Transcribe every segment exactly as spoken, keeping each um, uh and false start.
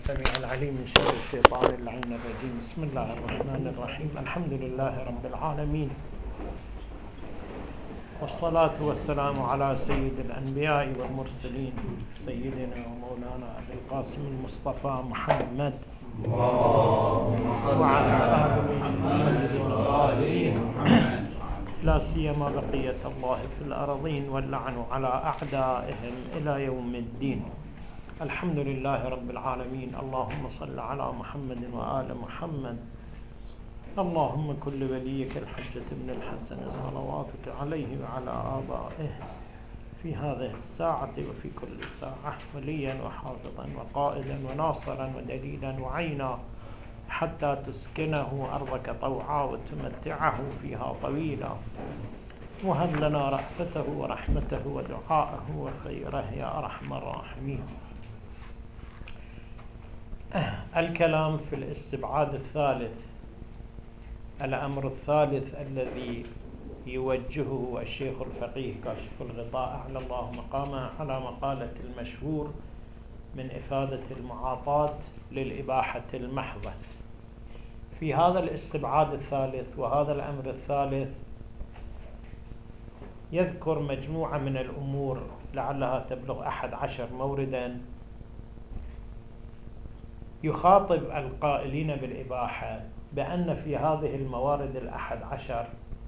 السميع العليم من شر الشيطان اللعين الرجيم. بسم الله الرحمن الرحيم. الحمد لله رب العالمين، والصلاة والسلام على سيد الأنبياء والمرسلين سيدنا ومولانا أبي القاسم المصطفى محمد وعلى آله محمد الطاهرين، لا سيما بقية الله في الأرضين، واللعن على أعدائهم إلى يوم الدين. الحمد لله رب العالمين. اللهم صل على محمد وآل محمد. اللهم كل وليك الحجة بن الحسن صلواتك عليه وعلى آبائه في هذه الساعة وفي كل ساعة وليا وحافظا وقائدا وناصرا ودليلا وعينا، حتى تسكنه أرضك طوعا وتمتعه فيها طويلا، وهب لنا رأفته ورحمته ودعاءه وخيره يا أرحم الراحمين. الكلام في الاستبعاد الثالث، الأمر الثالث الذي يوجهه الشيخ الفقيه كاشف الغطاء أعلى الله مقامه على مقالة المشهور من إفادة المعاطاة للإباحة المحضة. في هذا الاستبعاد الثالث وهذا الأمر الثالث يذكر مجموعة من الأمور لعلها تبلغ أحد عشر موردا، يخاطب القائلين بالإباحة بأن في هذه الموارد الأحد عشر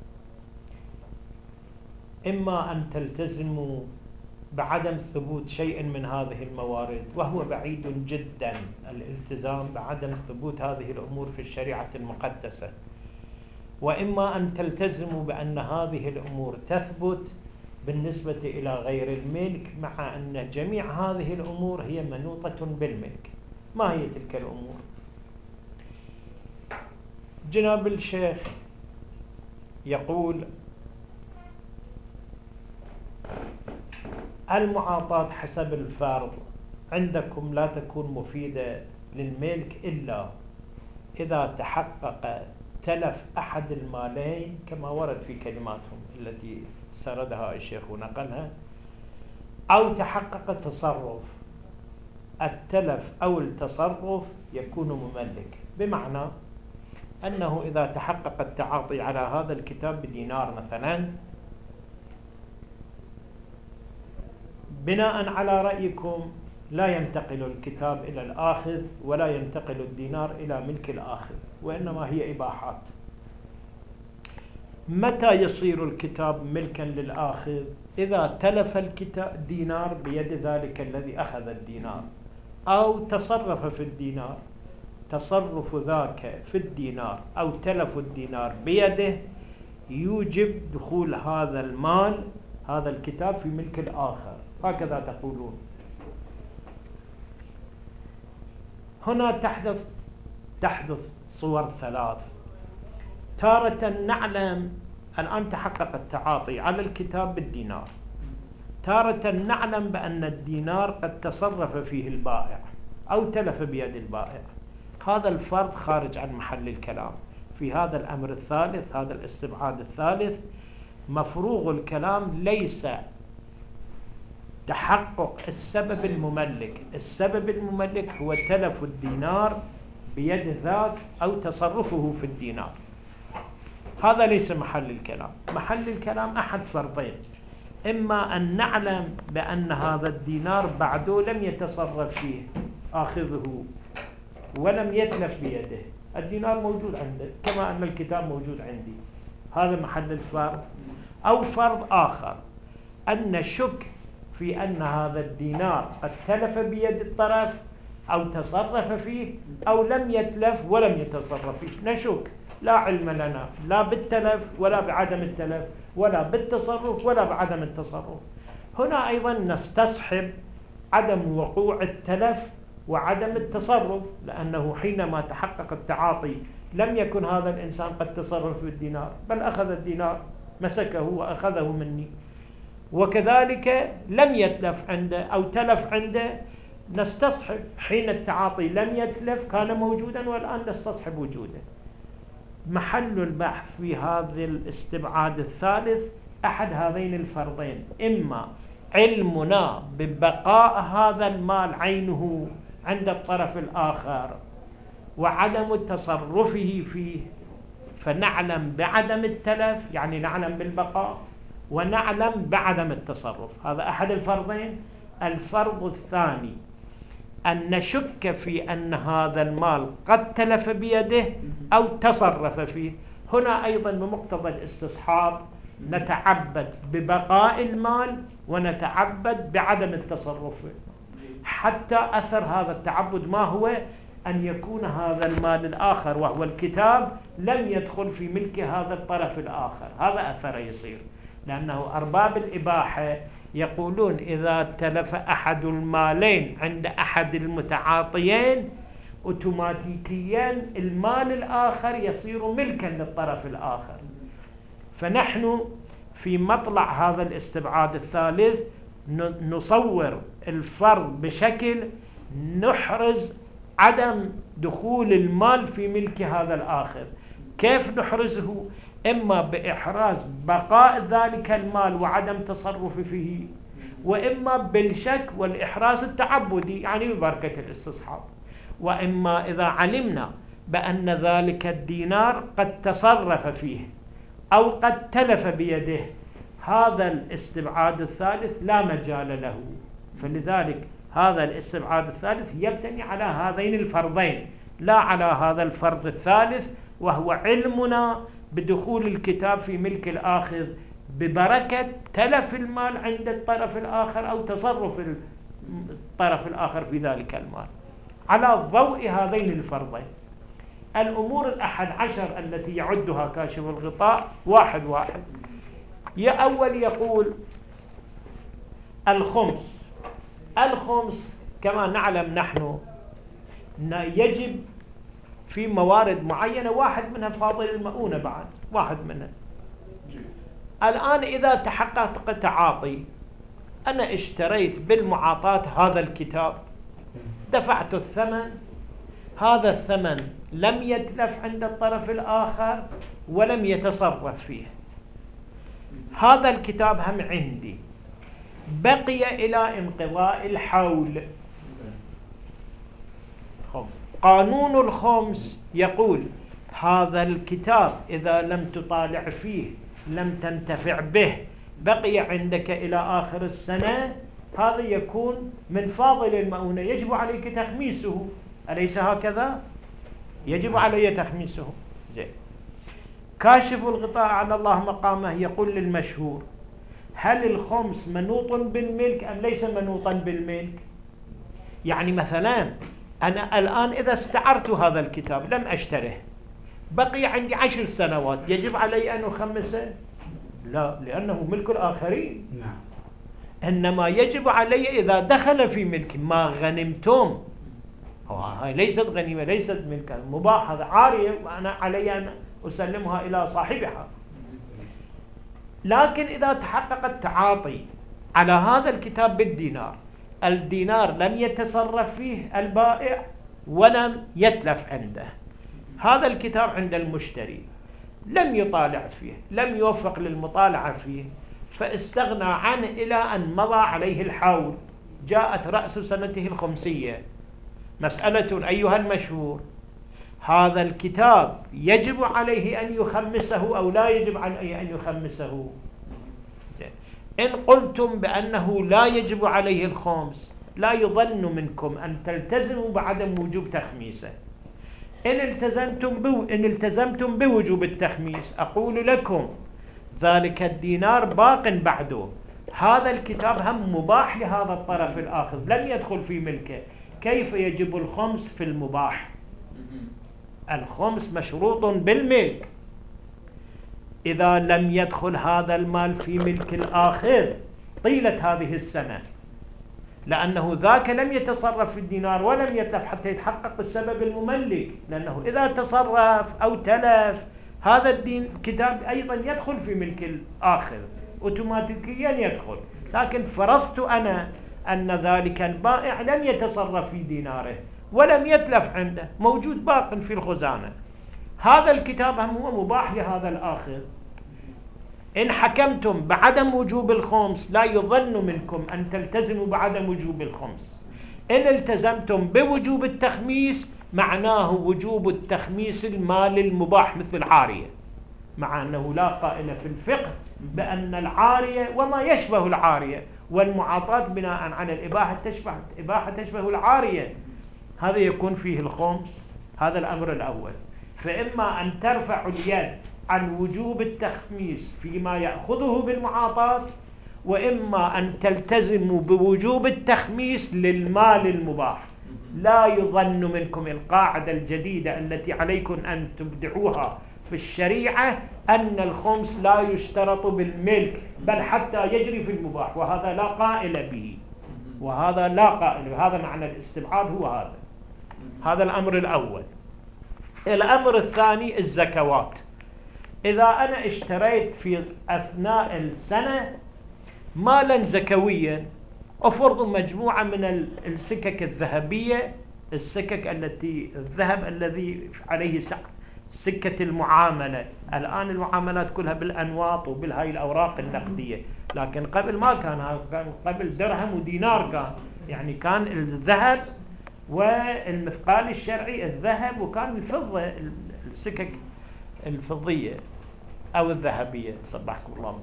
إما أن تلتزموا بعدم ثبوت شيء من هذه الموارد، وهو بعيد جدا الالتزام بعدم ثبوت هذه الأمور في الشريعة المقدسة، وإما أن تلتزموا بأن هذه الأمور تثبت بالنسبة إلى غير الملك، مع أن جميع هذه الأمور هي منوطة بالملك. ما هي تلك الأمور؟ جناب الشيخ يقول: المعاطاة حسب الفرض عندكم لا تكون مفيدة للملك إلا إذا تحقق تلف أحد المالين، كما ورد في كلماتهم التي سردها الشيخ ونقلها، أو تحقق تصرف. التلف أو التصرف يكون مملك، بمعنى أنه إذا تحقق التعاطي على هذا الكتاب بدينار مثلا، بناء على رأيكم لا ينتقل الكتاب إلى الآخذ ولا ينتقل الدينار إلى ملك الآخذ، وإنما هي إباحات. متى يصير الكتاب ملكا للآخذ؟ إذا تلف الكتاب الدينار بيد ذلك الذي أخذ الدينار، أو تصرف في الدينار. تصرف ذاك في الدينار أو تلف الدينار بيده يوجب دخول هذا المال هذا الكتاب في ملك الآخر، هكذا تقولون. هنا تحدث تحدث صور ثلاث. تارة نعلم الآن تحقق التعاطي على الكتاب بالدينار، تارة نعلم بأن الدينار قد تصرف فيه البائع أو تلف بيد البائع. هذا الفرض خارج عن محل الكلام. في هذا الأمر الثالث، هذا الاستبعاد الثالث، مفروغ الكلام ليس تحقق السبب المملك. السبب المملك هو تلف الدينار بيد ذاك أو تصرفه في الدينار. هذا ليس محل الكلام. محل الكلام أحد فرضين: إما أن نعلم بأن هذا الدينار بعده لم يتصرف فيه آخذه ولم يتلف بيده، الدينار موجود عنده كما أن الكتاب موجود عندي، هذا محل الفرض. أو فرض آخر، أن نشك في أن هذا الدينار قد تلف بيد الطرف أو تصرف فيه، أو لم يتلف ولم يتصرف فيه. نشك، لا علم لنا لا بالتلف ولا بعدم التلف، ولا بالتصرف ولا بعدم التصرف. هنا أيضا نستصحب عدم وقوع التلف وعدم التصرف، لأنه حينما تحقق التعاطي لم يكن هذا الإنسان قد تصرف في الدينار، بل أخذ الدينار مسكه وأخذه مني، وكذلك لم يتلف عنده أو تلف عنده. نستصحب حين التعاطي لم يتلف، كان موجودا، والآن نستصحب وجوده. محل البحث في هذا الاستبعاد الثالث أحد هذين الفرضين: إما علمنا ببقاء هذا المال عينه عند الطرف الآخر وعدم تصرفه فيه، فنعلم بعدم التلف، يعني نعلم بالبقاء، ونعلم بعدم التصرف. هذا أحد الفرضين. الفرض الثاني أن نشك في أن هذا المال قد تلف بيده أو تصرف فيه. هنا أيضا بمقتضى الاستصحاب نتعبد ببقاء المال ونتعبد بعدم التصرف، حتى أثر هذا التعبد ما هو؟ أن يكون هذا المال الآخر وهو الكتاب لم يدخل في ملك هذا الطرف الآخر. هذا أثر يصير، لأنه أرباب الإباحة يقولون إذا تلف أحد المالين عند أحد المتعاطيين أوتوماتيكيا المال الآخر يصير ملكا للطرف الآخر. فنحن في مطلع هذا الاستبعاد الثالث نصور الفرض بشكل نحرز عدم دخول المال في ملك هذا الآخر. كيف نحرزه؟ إما بإحراز بقاء ذلك المال وعدم تصرف فيه، وإما بالشك والإحراز التعبدي يعني ببركة الاستصحاب، وإما إذا علمنا بأن ذلك الدينار قد تصرف فيه أو قد تلف بيده. هذا الاستبعاد الثالث لا مجال له. فلذلك هذا الاستبعاد الثالث يبتني على هذين الفرضين لا على هذا الفرض الثالث، وهو علمنا بدخول الكتاب في ملك الآخر ببركة تلف المال عند الطرف الآخر أو تصرف الطرف الآخر في ذلك المال. على ضوء هذين الفرضين الأمور الأحد عشر التي يعدها كاشف الغطاء واحد واحد. يا أول يقول الخمس. الخمس كما نعلم نحن يجب في موارد معينة، واحد منها فاضل المؤونة، بعد واحد منها. الآن إذا تحقق تعاطي، أنا اشتريت بالمعاطاة هذا الكتاب، دفعت الثمن، هذا الثمن لم يتلف عند الطرف الآخر ولم يتصرف فيه، هذا الكتاب هم عندي، بقي إلى انقضاء الحول. قانون الخمس يقول هذا الكتاب إذا لم تطالع فيه لم تنتفع به بقي عندك إلى آخر السنة، هذا يكون من فاضل المؤونة، يجب عليك تخميسه، أليس هكذا؟ يجب علي تخميسه. زين. كاشف الغطاء على الله مقامه يقول للمشهور هل الخمس منوط بالملك أم ليس منوطا بالملك؟ يعني مثلا أنا الآن إذا استعرت هذا الكتاب لم أشتره، بقي عندي عشر سنوات، يجب علي أن أخمسه؟ لا، لأنه ملك الآخرين. نعم. إنما يجب علي إذا دخل في ملك ما غنمتم، هاي ليست غنيمة، ليست ملكا، مباح، هذا عارية وأنا علي أن أسلمها إلى صاحبها. لكن إذا تحقق التعاطي على هذا الكتاب بالدينار، الدينار لم يتصرف فيه البائع ولم يتلف عنده، هذا الكتاب عند المشتري لم يطالع فيه، لم يوفق للمطالعة فيه، فاستغنى عنه إلى أن مضى عليه الحول، جاءت رأس سنته الخمسية. مسألة أيها المشهور، هذا الكتاب يجب عليه أن يخمسه أو لا يجب عليه أن يخمسه؟ إن قلتم بأنه لا يجب عليه الخمس، لا يظن منكم أن تلتزموا بعدم وجوب تخميسه. إن التزمتم بو إن التزمتم بوجوب التخميس أقول لكم ذلك الدينار باق بعده، هذا الكتاب هم مباح لهذا الطرف الآخر، لم يدخل في ملكه، كيف يجب الخمس في المباح؟ الخمس مشروط بالملك. إذا لم يدخل هذا المال في ملك الآخر طيلة هذه السنة، لأنه ذاك لم يتصرف في الدينار ولم يتلف حتى يتحقق السبب المملك، لأنه إذا تصرف أو تلف هذا الدين كتاب أيضا يدخل في ملك الآخر أوتوماتيكيا يدخل. لكن فرضت أنا أن ذلك البائع لم يتصرف في ديناره ولم يتلف عنده، موجود باق في الخزانة، هذا الكتاب هم هو مباح لهذا الآخر. إن حكمتم بعدم وجوب الخمس لا يظن منكم أن تلتزموا بعدم وجوب الخمس، إن التزمتم بوجوب التخميس معناه وجوب التخميس المال المباح مثل العارية، مع أنه لا قائل في الفقه بأن العارية وما يشبه العارية والمعاطاة بناء على الإباحة تشبه إباحة تشبه العارية، هذا يكون فيه الخمس. هذا الأمر الأول. فإما أن ترفع اليد عن وجوب التخميس فيما يأخذه بالمعاطاة، وإما أن تلتزموا بوجوب التخميس للمال المباح. لا يظن منكم القاعدة الجديدة التي عليكم أن تبدعوها في الشريعة أن الخمس لا يشترط بالملك بل حتى يجري في المباح، وهذا لا قائل به، وهذا لا قائل به. هذا معنى الاستبعاد هو هذا. هذا الأمر الأول. الأمر الثاني الزكوات. إذا أنا اشتريت في أثناء السنة مالا زكويا، أفرض مجموعة من السكك الذهبية، السكك التي الذهب الذي عليه سكة المعاملة. الآن المعاملات كلها بالأنواط وبالهاي الأوراق النقدية، لكن قبل ما كان، كان قبل درهم ودينار، كان يعني كان الذهب والمثقال الشرعي الذهب، وكان الفضة السكك الفضية أو الذهبية. صبحكم الله.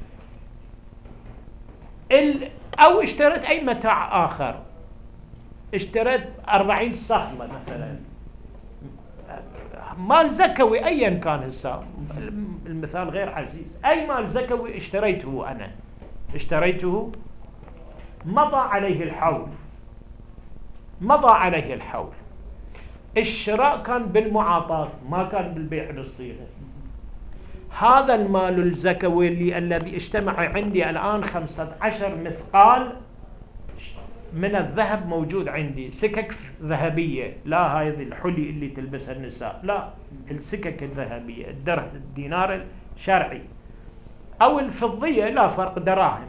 أو اشتريت أي متاع آخر، اشتريت أربعين صخمة مثلا، مال زكوي أيا كان، هسه المثال غير عزيز، أي مال زكوي اشتريته أنا، اشتريته مضى عليه الحول، مضى عليه الحول. الشراء كان بالمعاطاة ما كان بالبيع بالصيغة. هذا المال الزكوي اللي الذي اجتمع عندي الآن خمسة عشر مثقال من الذهب موجود عندي، سكك ذهبية، لا هذه الحلي اللي تلبسها النساء، لا، السكك الذهبية، الدرهم الدينار الشرعي أو الفضية، لا فرق، دراهم.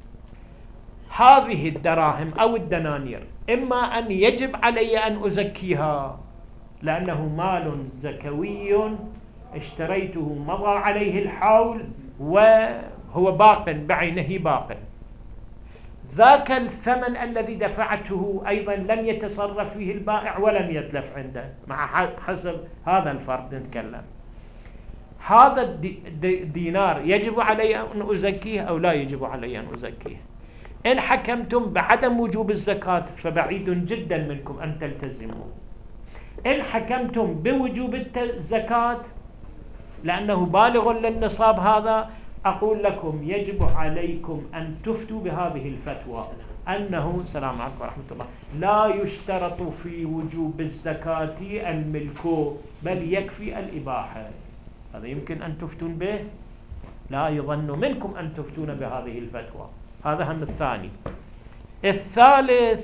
هذه الدراهم أو الدنانير إما أن يجب علي أن أزكيها لأنه مال زكوي اشتريته مضى عليه الحول وهو باق بعينه باق. ذاك الثمن الذي دفعته أيضا لم يتصرف فيه البائع ولم يتلف عنده، مع حسب هذا الفرق نتكلم. هذا الدينار يجب علي أن أزكيه أو لا يجب علي أن أزكيه؟ إن حكمتم بعدم وجوب الزكاة فبعيد جدا منكم أن تلتزموا. إن حكمتم بوجوب الزكاة لأنه بالغ للنصاب هذا، أقول لكم يجب عليكم أن تفتوا بهذه الفتوى أنه سلام عليكم ورحمة الله لا يشترط في وجوب الزكاة الملك بل يكفي الإباحة. هذا يمكن أن تفتون به، لا يظن منكم أن تفتون بهذه الفتوى. هذا هم الثاني. الثالث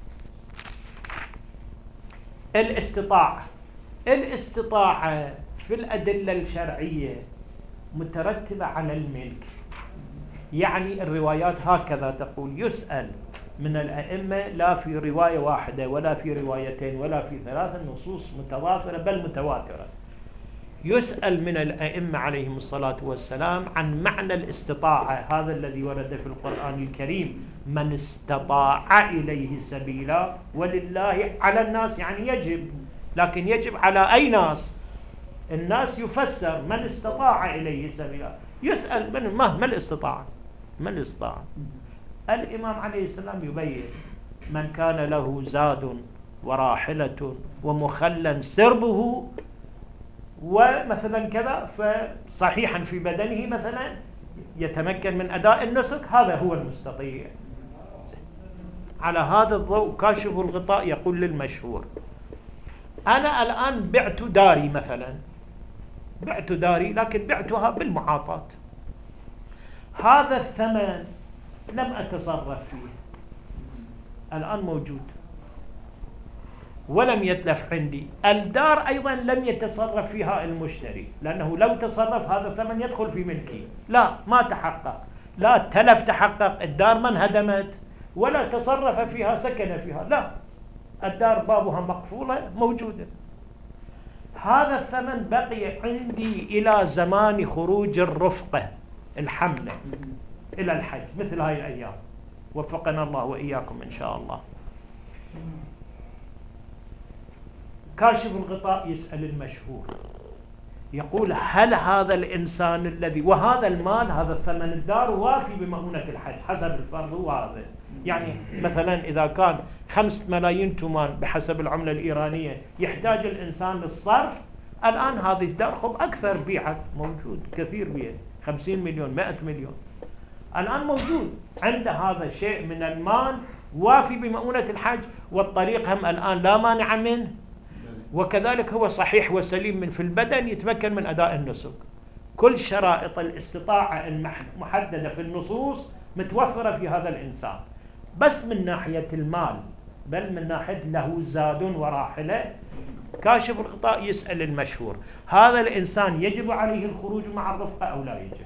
الاستطاعة. الاستطاعة في الأدلة الشرعية مترتبة على الملك، يعني الروايات هكذا تقول: يسأل من الأئمة لا في رواية واحدة ولا في روايتين ولا في ثلاثة، نصوص متوافرة بل متواترة. يسأل من الأئمة عليهم الصلاة والسلام عن معنى الاستطاعة، هذا الذي ورد في القرآن الكريم: من استطاع إليه سبيلا، ولله على الناس يعني يجب، لكن يجب على أي ناس؟ الناس يفسر من استطاع إليه سبيلا. يسأل من ما ما الاستطاعة؟ من الاستطاعة؟ الإمام عليه السلام يبين: من كان له زاد وراحلة ومخلا سربه ومثلا كذا فصحيحا في بدنه مثلا يتمكن من أداء النسك، هذا هو المستطيع. على هذا الضوء كاشف الغطاء يقول للمشهور: أنا الآن بعت داري مثلا، بعت داري لكن بعتها بالمعاطاة، هذا الثمن لم أتصرف فيه، الآن موجود ولم يتلف عندي. الدار أيضا لم يتصرف فيها المشتري، لأنه لو تصرف هذا الثمن يدخل في ملكي، لا ما تحقق، لا تلف تحقق، الدار ما انهدمت ولا تصرف فيها سكن فيها، لا، الدار بابها مقفولة موجودة. هذا الثمن بقي عندي إلى زمان خروج الرفقة الحملة إلى الحج مثل هاي الأيام، وفقنا الله وإياكم إن شاء الله. كاشف الغطاء يسأل المشهور، يقول هل هذا الإنسان الذي وهذا المال هذا الثمن الدار وافي بمؤونة الحج حسب الفرض هو هذا، يعني مثلا إذا كان خمسة ملايين تومان بحسب العملة الإيرانية يحتاج الإنسان للصرف، الآن هذه الدار خب أكثر بيعت موجود كثير بيع خمسين مليون مئة مليون الآن موجود عند هذا شيء من المال وافي بمؤونة الحج، والطريق هم الآن لا مانع منه، وكذلك هو صحيح وسليم من في البدن يتمكن من أداء النسك. كل شرائط الاستطاعة المحددة في النصوص متوفرة في هذا الإنسان، بس من ناحية المال بل من ناحية له زاد وراحلة. كاشف الغطاء يسأل المشهور هذا الإنسان يجب عليه الخروج مع الرفقة أو لا يجب؟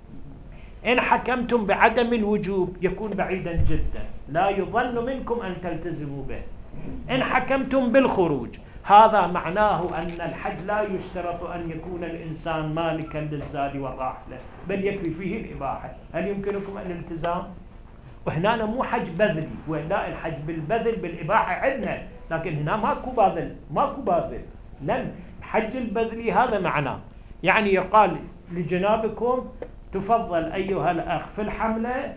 إن حكمتم بعدم الوجوب يكون بعيدا جدا، لا يظن منكم أن تلتزموا به. إن حكمتم بالخروج هذا معناه أن الحج لا يشترط أن يكون الإنسان مالكا للزاد والراحلة، بل يكفي فيه الإباحة. هل يمكنكم الالتزام؟ وهنا مو حج بذلي، ولا الحج بالبذل بالإباحة عندنا، لكن هنا ماكو باذل ماكو باذل لن حج البذلي هذا معناه، يعني يقال لجنابكم تفضل أيها الأخ في الحملة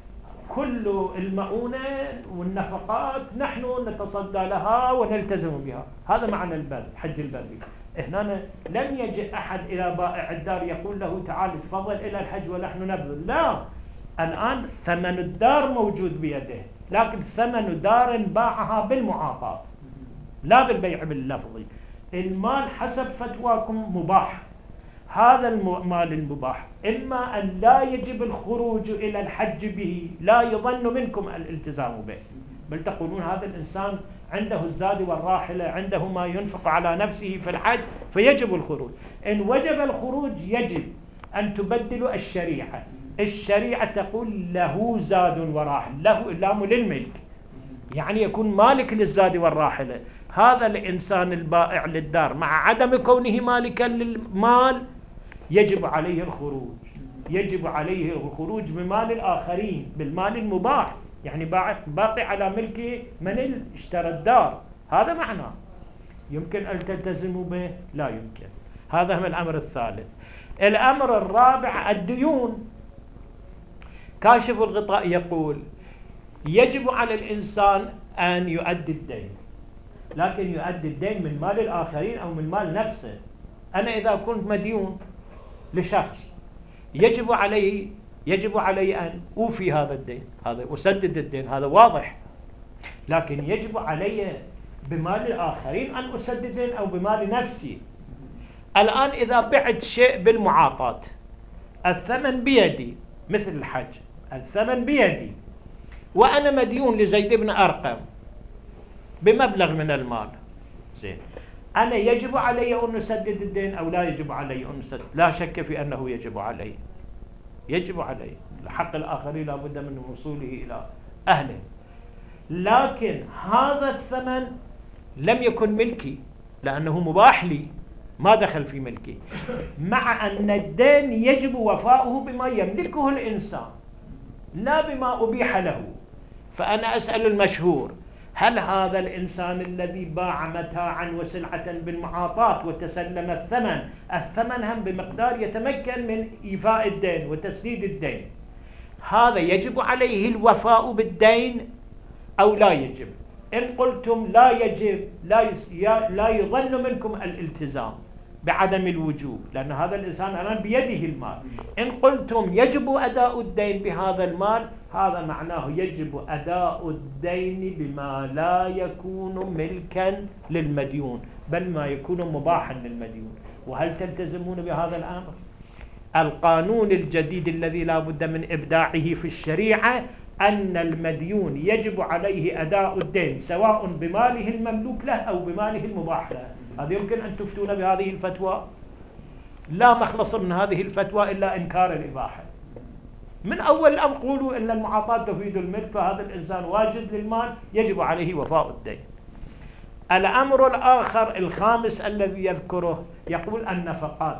كل المؤونة والنفقات نحن نتصدى لها ونلتزم بها، هذا معنى البذل حج البذل. هنا لم يجئ أحد إلى بائع الدار يقول له تعال تفضل إلى الحج ونحن نبذل، لا، الآن ثمن الدار موجود بيده، لكن ثمن دار باعها بالمعاطاة لا بالبيع باللفظي. المال حسب فتواكم مباح، هذا المال المباح إما أن لا يجب الخروج إلى الحج به، لا يظن منكم الالتزام به، بل تقولون هذا الإنسان عنده الزاد والراحلة، عنده ما ينفق على نفسه في الحج فيجب الخروج. إن وجب الخروج يجب أن تبدلوا الشريعة، الشريعة تقول له زاد وراحل، له لام للملك، يعني يكون مالك للزاد والراحلة. هذا الإنسان البائع للدار مع عدم كونه مالكا للمال يجب عليه الخروج، يجب عليه الخروج بمال الآخرين بالمال المباح، يعني باقي على ملك من اشترى الدار، هذا معناه. يمكن أن تلتزموا به؟ لا يمكن. هذا هو الأمر الثالث. الأمر الرابع الديون. كاشف الغطاء يقول يجب على الإنسان أن يؤدي الدين، لكن يؤدي الدين من مال الآخرين أو من مال نفسه. أنا إذا كنت مديون لشخص يجب عليه يجب علي أن أوفي هذا الدين، هذا أسدد الدين، هذا واضح، لكن يجب علي بمال الآخرين أن أسدد أو بمال نفسي. الآن إذا بعت شيء بالمعاطاة الثمن بيدي مثل الحج، الثمن بيدي وأنا مديون لزيد بن أرقم بمبلغ من المال، زين، أنا يجب علي أن أسدد الدين أو لا يجب علي أن أسدد؟ لا شك في أنه يجب علي، يجب علي، حق الآخرين لا بد من وصوله إلى أهله. لكن هذا الثمن لم يكن ملكي لأنه مباح لي، ما دخل في ملكي، مع أن الدين يجب وفاؤه بما يملكه الإنسان لا بما أبيح له. فأنا أسأل المشهور هل هذا الإنسان الذي باع متاعا وسلعة بالمعاطاة وتسلم الثمن، الثمن هم بمقدار يتمكن من إيفاء الدين وتسديد الدين، هذا يجب عليه الوفاء بالدين أو لا يجب؟ إن قلتم لا يجب لا, لا يظن منكم الالتزام بعدم الوجوب لأن هذا الإنسان الآن بيده المال. إن قلتم يجب أداء الدين بهذا المال، هذا معناه يجب أداء الدين بما لا يكون ملكا للمديون بل ما يكون مباحا للمديون. وهل تلتزمون بهذا الأمر؟ القانون الجديد الذي لا بد من إبداعه في الشريعة أن المديون يجب عليه أداء الدين سواء بماله المملوك له أو بماله المباح له. هذا يمكن أن تفتون بهذه الفتوى؟ لا مخلص من هذه الفتوى إلا إنكار الإباحة. من أول الأمر قولوا إن المعاطاة تفيد الملك، فهذا الإنسان واجد للمال يجب عليه وفاء الدين. الأمر الآخر الخامس الذي يذكره يقول النفقات.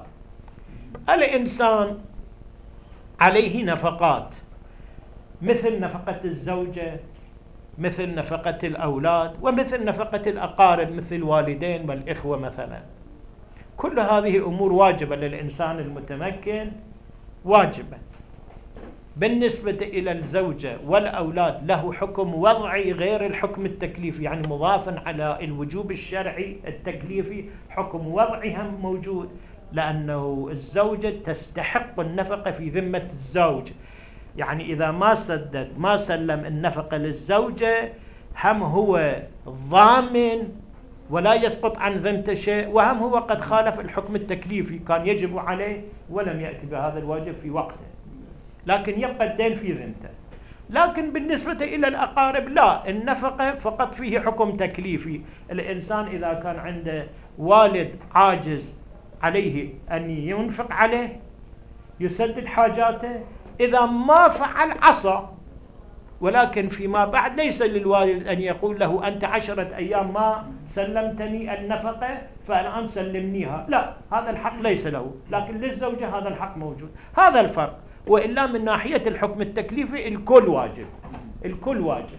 الإنسان عليه نفقات مثل نفقة الزوجة مثل نفقة الأولاد ومثل نفقة الأقارب مثل الوالدين والإخوة مثلا. كل هذه أمور واجبة للإنسان المتمكن، واجبة. بالنسبة إلى الزوجة والأولاد له حكم وضعي غير الحكم التكليفي، يعني مضافا على الوجوب الشرعي التكليفي حكم وضعي هم موجود، لأنه الزوجة تستحق النفقة في ذمة الزوج. يعني إذا ما سدد ما سلم النفقة للزوجة هم هو ضامن ولا يسقط عن ذمته شيء، وهم هو قد خالف الحكم التكليفي، كان يجب عليه ولم يأتي بهذا الواجب في وقته، لكن يبقى الدين في ذمته. لكن بالنسبة إلى الأقارب لا، النفقة فقط فيه حكم تكليفي. الإنسان إذا كان عنده والد عاجز عليه أن ينفق عليه يسدد حاجاته، إذا ما فعل عصى. ولكن فيما بعد ليس للوالد أن يقول له أنت عشرة أيام ما سلمتني النفقة فالآن سلمنيها، لا، هذا الحق ليس له، لكن للزوجة هذا الحق موجود. هذا الفرق. وإلا من ناحية الحكم التكليفي الكل واجب، الكل واجب.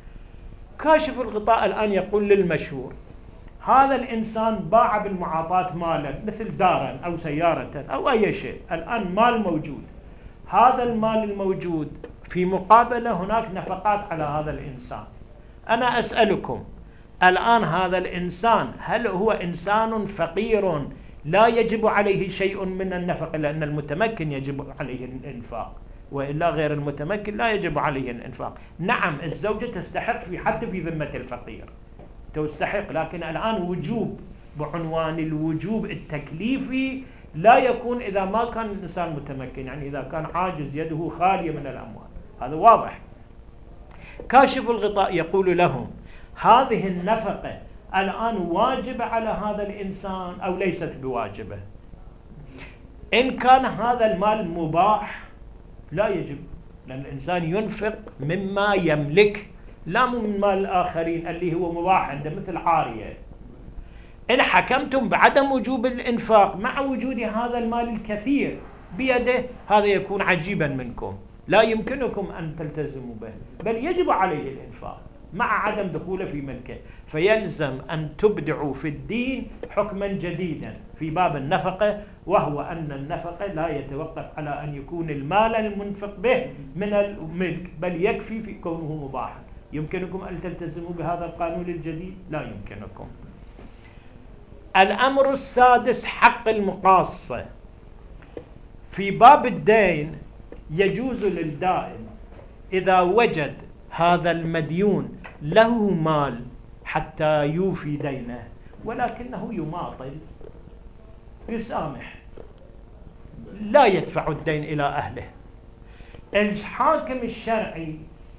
كاشف الغطاء الآن يقول للمشهور هذا الإنسان باع بالمعاطاة مالا مثل دارا أو سيارة أو أي شيء، الآن مال موجود، هذا المال الموجود في مقابلة هناك نفقات على هذا الإنسان. أنا أسألكم الآن هذا الإنسان هل هو إنسان فقير لا يجب عليه شيء من النفقة؟ لأن المتمكن يجب عليه الإنفاق، وإلا غير المتمكن لا يجب عليه الإنفاق. نعم الزوجة تستحق في حتى في ذمة الفقير تستحق، لكن الآن وجوب بعنوان الوجوب التكليفي لا يكون إذا ما كان الإنسان متمكن، يعني إذا كان عاجز يده خالية من الأموال، هذا واضح. كاشف الغطاء يقول لهم هذه النفقة الآن واجبة على هذا الإنسان أو ليست بواجبة؟ إن كان هذا المال مباح لا يجب، لأن الإنسان ينفق مما يملك لا من مال الآخرين اللي هو مباح عنده مثل عارية. إن حكمتم بعدم وجوب الإنفاق مع وجود هذا المال الكثير بيده هذا يكون عجيبا منكم، لا يمكنكم أن تلتزموا به، بل يجب عليه الإنفاق مع عدم دخوله في ملكه. فيلزم أن تبدعوا في الدين حكما جديدا في باب النفقة، وهو أن النفقة لا يتوقف على أن يكون المال المنفق به من الملك، بل يكفي في كونه مباحا. يمكنكم أن تلتزموا بهذا القانون الجديد؟ لا يمكنكم. الأمر السادس حق المقاصة. في باب الدين يجوز للدائن إذا وجد هذا المديون له مال حتى يوفي دينه ولكنه يماطل يسامح لا يدفع الدين إلى أهله، الحاكم الشرعي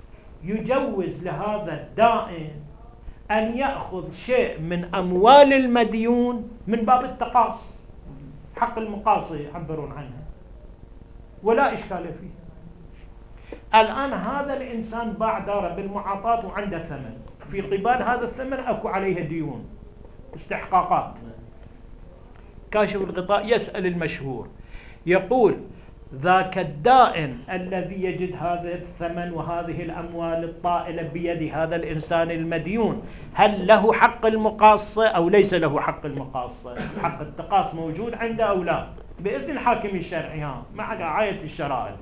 يجوز لهذا الدائن أن يأخذ شيء من أموال المديون من باب التقاص، حق المقاصة يعبرون عنها، ولا إشكال فيه. الآن هذا الإنسان باع داره بالمعاطاة وعنده ثمن، في قبال هذا الثمن أكو عليه ديون استحقاقات. كاشف الغطاء يسأل المشهور يقول ذاك الدائن الذي يجد هذا الثمن وهذه الأموال الطائلة بيد هذا الإنسان المديون هل له حق المقاصة أو ليس له حق المقاصة؟ حق التقاص موجود عنده أو لا؟ بإذن الحاكم الشرعي مع رعاية الشرائع.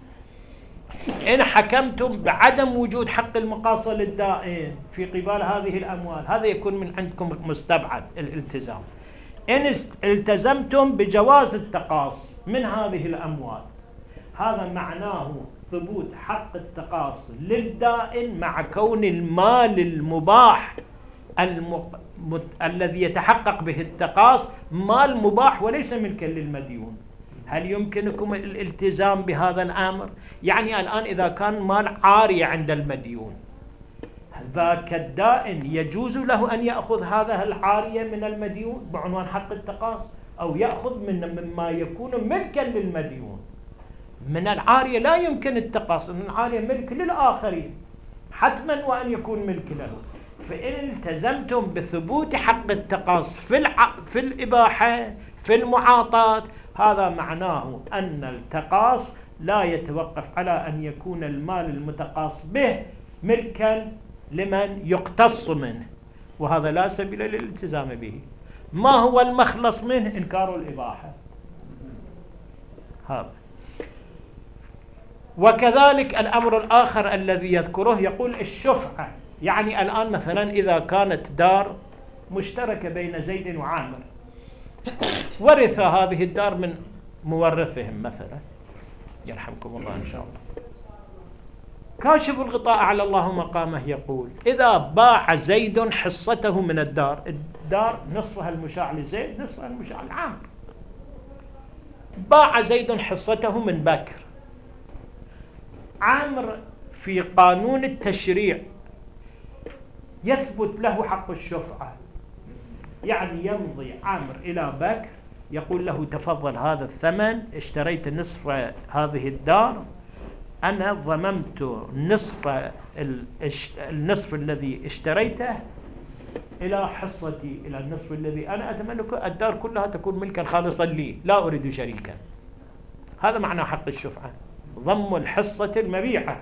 إن حكمتم بعدم وجود حق المقاصة للدائن في قبال هذه الأموال هذا يكون من عندكم مستبعد الالتزام. إن التزمتم بجواز التقاص من هذه الأموال هذا معناه ثبوت حق التقاص للدائن مع كون المال المباح المق... مت... الذي يتحقق به التقاص مال مباح وليس ملكا للمديون. هل يمكنكم الالتزام بهذا الأمر؟ يعني الآن إذا كان مال عارية عند المديون ذاك الدائن يجوز له أن يأخذ هذا العارية من المديون بعنوان حق التقاص، أو يأخذ من مما يكون ملكا للمديون. من العارية لا يمكن التقاص، من العارية ملك للآخرين حتما وأن يكون ملك له. فإن التزمتم بثبوت حق التقاص في الع... في الإباحة في المعاطاة هذا معناه أن التقاص لا يتوقف على أن يكون المال المتقاص به ملكا لمن يقتص منه، وهذا لا سبيل للالتزام به. ما هو المخلص منه؟ إنكار الإباحة. هذا. وكذلك الأمر الآخر الذي يذكره يقول الشفعة. يعني الآن مثلا إذا كانت دار مشتركة بين زيد وعامر، ورث هذه الدار من مورثهم مثلا، يرحمكم الله إن شاء الله. كاشف الغطاء على الله مقامه يقول إذا باع زيد حصته من الدار، الدار نصفها المشاع لزيد نصفها المشاع لعامر، باع زيد حصته من بكر. عامر في قانون التشريع يثبت له حق الشفعة، يعني يمضي عامر إلى بكر يقول له تفضل هذا الثمن، اشتريت نصف هذه الدار، أنا ضممت نصف النصف الذي اشتريته إلى حصتي، إلى النصف الذي أنا أتملكه، الدار كلها تكون ملكا خالصا لي، لا أريد شريكا. هذا معنى حق الشفعة، ضم الحصة المبيعة.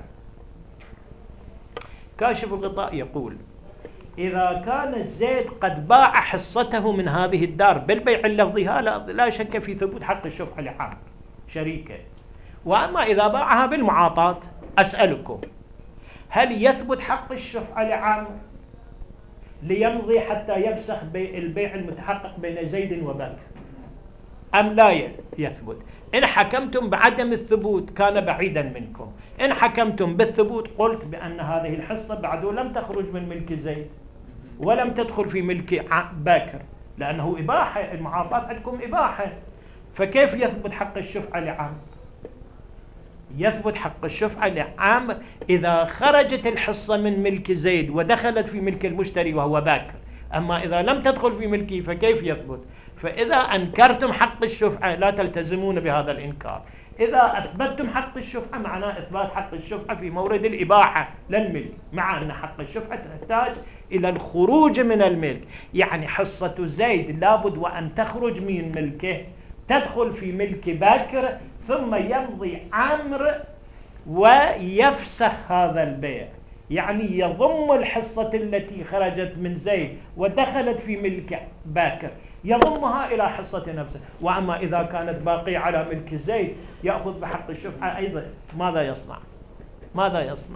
كاشف الغطاء يقول إذا كان زيد قد باع حصته من هذه الدار بالبيع اللفظي، لا شك في ثبوت حق الشفعة لعامر شريكه. وأما إذا باعها بالمعاطاة، أسألكم هل يثبت حق الشفعة لعامر ليمضي حتى يفسخ البيع المتحقق بين زيد وبكر، أم لا يثبت؟ إن حكمتم بعدم الثبوت كان بعيدا منكم، إن حكمتم بالثبوت قلت بأن هذه الحصة بعد لم تخرج من ملك زيد ولم تدخل في ملك بكر، لأنه إباحة، المعاطاة عندكم إباحة، فكيف يثبت حق الشفعة لعامر؟ يثبت حق الشفعة لعامر إذا خرجت الحصة من ملك زيد ودخلت في ملك المشتري وهو بكر، أما إذا لم تدخل في ملكه فكيف يثبت؟ فإذا أنكرتم حق الشفعة لا تلتزمون بهذا الإنكار. إذا أثبتتم حق الشفعة معناه إثبات حق الشفعة في مورد الإباحة للملك، مع أن حق الشفعة تحتاج إلى الخروج من الملك، يعني حصة زيد لابد وأن تخرج من ملكه تدخل في ملك بكر، ثم يمضي عامر ويفسخ هذا البيع، يعني يضم الحصة التي خرجت من زيد ودخلت في ملك بكر يضمها إلى حصة نفسه. وأما إذا كانت باقية على ملك زيد يأخذ بحق الشفعة أيضا. ماذا يصنع؟ ماذا يصنع؟